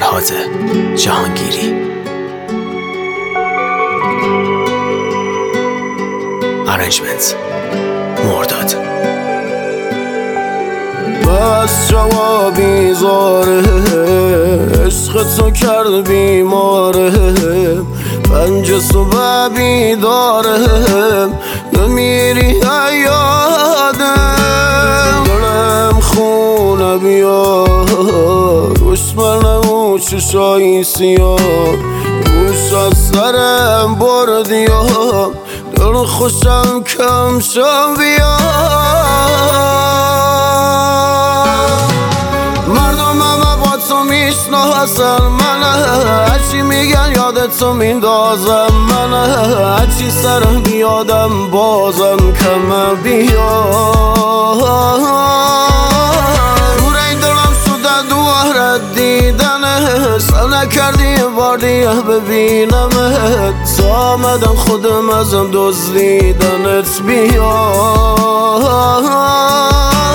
جهاد جهانگیری. ارنجمنت مرداد. بس جوابی زاره، عشق تو کرد بیماره، پنج صبح بیداره، نمیری یادم، دلم خونه بیار، دشمنم و چشایی سیاه، گوش از سرم بردیم، دل خوشم کم شم بیار. میشناسن منه، هرچی میگن یادتو میندازم منه، هرچی سرم بیادم بازم کم بیار. روی دلم شده دواره دیدنه، سر نکردی بار دیگه ببینمت، تا آمدم خودم ازم دزدیدنت بیار.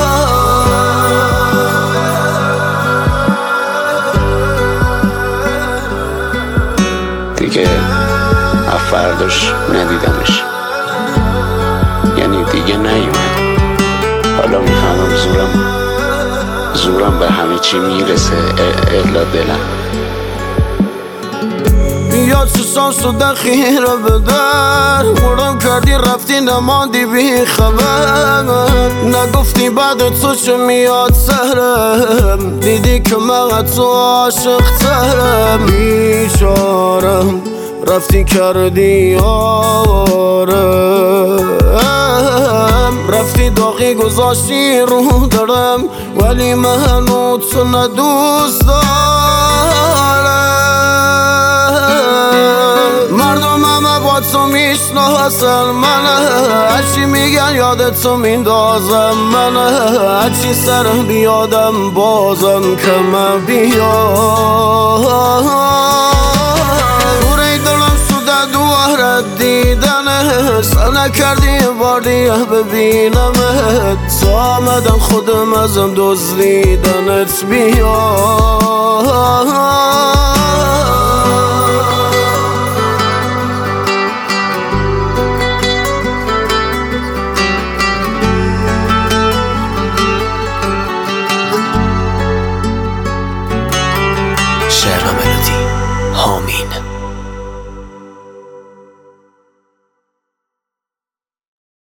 دیگه فرداش ندیدمش، یعنی دیگه نیومد. حالا میفهمم زورم به همه چی میرسه الا دلم. یا چشام شده خیره به در، مردم کردی رفتی نماندی بی خبر، نگفتی بعد تو چه میاد سرم، دیدی که من تو عاشق ترم، بیچارم رفتی کردی آرم، رفتی داغی گذاشتی رو دارم، ولی من تو ندوست دارم. مردم همه با تو میشناسن منه، هرچی میگن یادتو میندازم منه، هرچی سرم بیادم بازم کم بیار. روی دلم شده دواره دیدنه، سر نکردی بار دیگه ببینمت، تا آمدم خودم ازم دزدیدنت بیار.